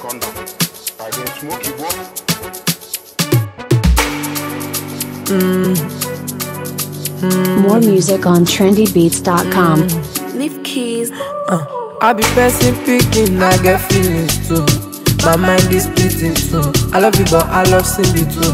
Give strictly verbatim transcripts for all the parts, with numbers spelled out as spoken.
condom. I didn't smoke you, boy. Mm. Mm. More music on trendy beats dot com. Mm. Leave keys. Uh, I be person picking, I get feelings too. My mind is splitting too. I love you, but I love Cindy too.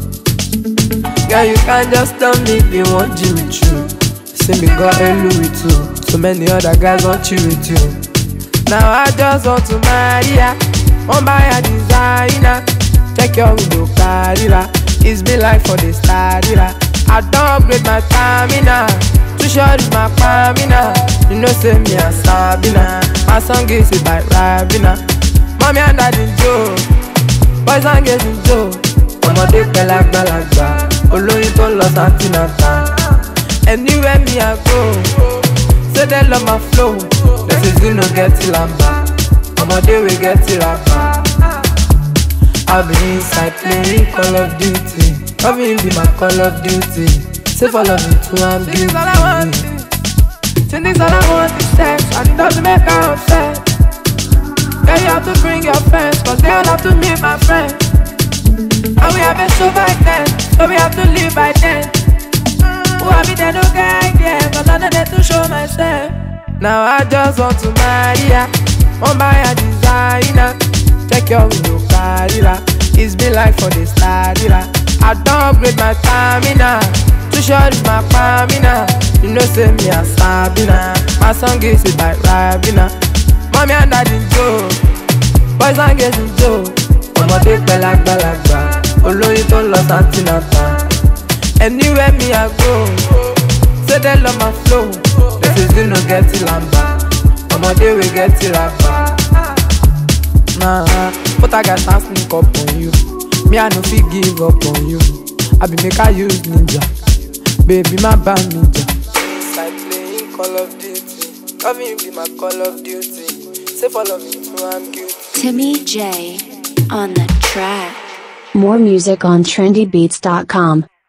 Girl, you can't just tell me if you want Jimmy Choo. See me got a Louis too. So many other guys want you with you. Now I just want to marry ya. One buy a designer. Check your window, carry. It's been like for the study. I don't upgrade my stamina. Too short is my stamina. You know say me a Sabina. My song is it by Rabina. Mommy and daddy Joe. Boys and girls in Joe. Ọmọdé pẹ̀lú àgbàlagbà. Olóyin tó lọ Santinata. Anywhere me I go. Say they love my flow. This is you no get till I'm back. Ọmọdé we get till I'm back. I've been inside playing Call of Duty. Loving be my Call of Duty. Say follow me to I'm guilty. This all I want. This all I want is sex. And it doesn't make her upset. Yeah, you have to bring your friends, cause they all have to meet my friends. And we have a show by then, so we have to live by then. Who have me there, no guy there, cause I'm not there to show myself. Now I just want to marry ya. One buy a designer. Check your window, carry. It's been like for the study. I don't upgrade my stamina. Too short is my stamina. You know say me a Sabina. My song is it by Rabina. Mommy and daddy Joe. Boys and girls in Joe. Ọmọdé pẹ̀lú àgbàlagbà. Olóyin tó lọ Santinata. Anywhere me I go. Say they love my flow. This is you no get till I'm back. Ọmọdé we get till I'm back. Nah, but I got to sneak up on you. Me I no fit give up on you. I be make I use ninja. Baby my band ninja. Inside playing Call of Duty. Loving you be my Call of Duty. Say follow me to I'm guilty. Timmy J on the track. More music on trendy beats dot com.